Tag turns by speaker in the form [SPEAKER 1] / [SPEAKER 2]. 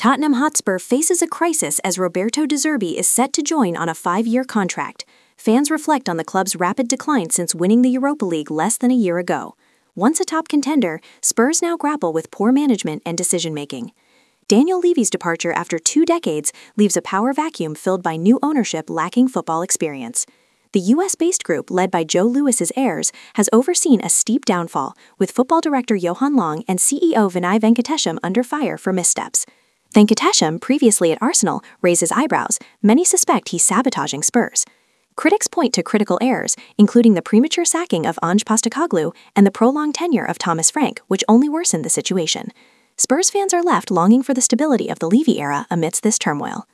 [SPEAKER 1] Tottenham Hotspur faces a crisis as Roberto De Zerbi is set to join on a 5-year contract. Fans reflect on the club's rapid decline since winning the Europa League less than a year ago. Once a top contender, Spurs now grapple with poor management and decision-making. Daniel Levy's departure after 2 decades leaves a power vacuum filled by new ownership lacking football experience. The US-based group, led by Joe Louis's heirs, has overseen a steep downfall, with football director Johan Long and CEO Vinay Venkatesham under fire for missteps. Venkatesham, previously at Arsenal, raises eyebrows. Many suspect he's sabotaging Spurs. Critics point to critical errors, including the premature sacking of Ange Postecoglou and the prolonged tenure of Thomas Frank, which only worsened the situation. Spurs fans are left longing for the stability of the Levy era amidst this turmoil.